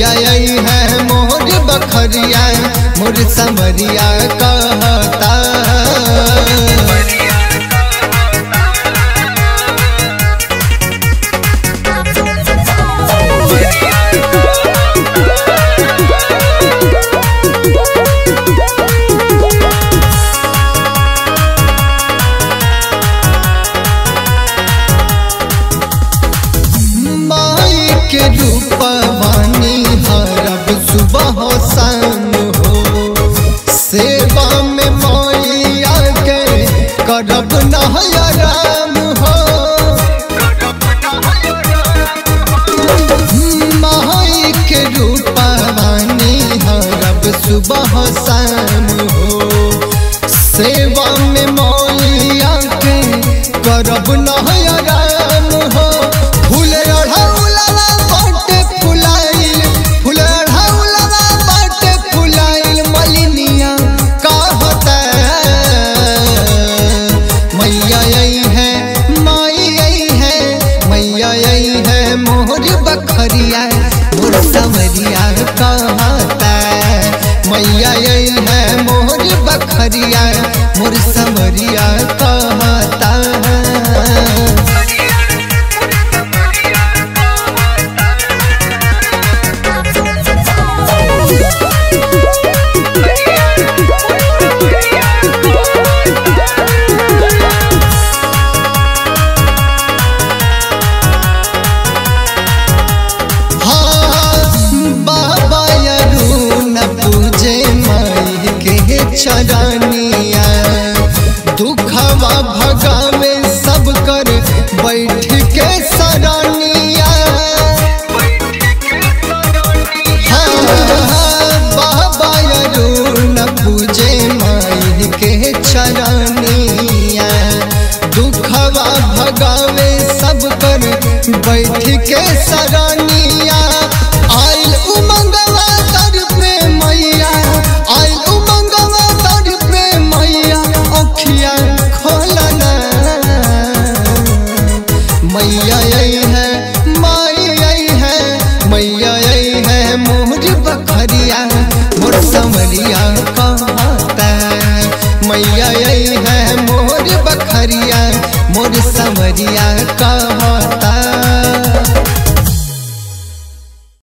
मैया आई है मोर बखरिया मोर समरिया कहता। के रूपवानी हरब सुबह शाम हो सेवा में मैया के करब नहयराम हो। माई के रूपवानी हरब सुबह शाम हो सेवा में मैया के करब नहयराम हो। बखरिया मोर समरिया कहता। मैया आई है मोर बखरिया मोर समरिया कहता। चरनिया दुखवा भगावे सब कर बैठ के सरनिया। बाबा अरुण पूजे माई के चरनिया दुखवा भगावे सब कर बैठ के सरनिया। आइल उमंगवा तर पे मैया आइल उमंगवा तर पे मैया अखिया खोलना। मैया आई है माई आई है मैया आई है मोर बखरिया मोर समरिया कहता। मैया आई है मोर बखरिया मोर समरिया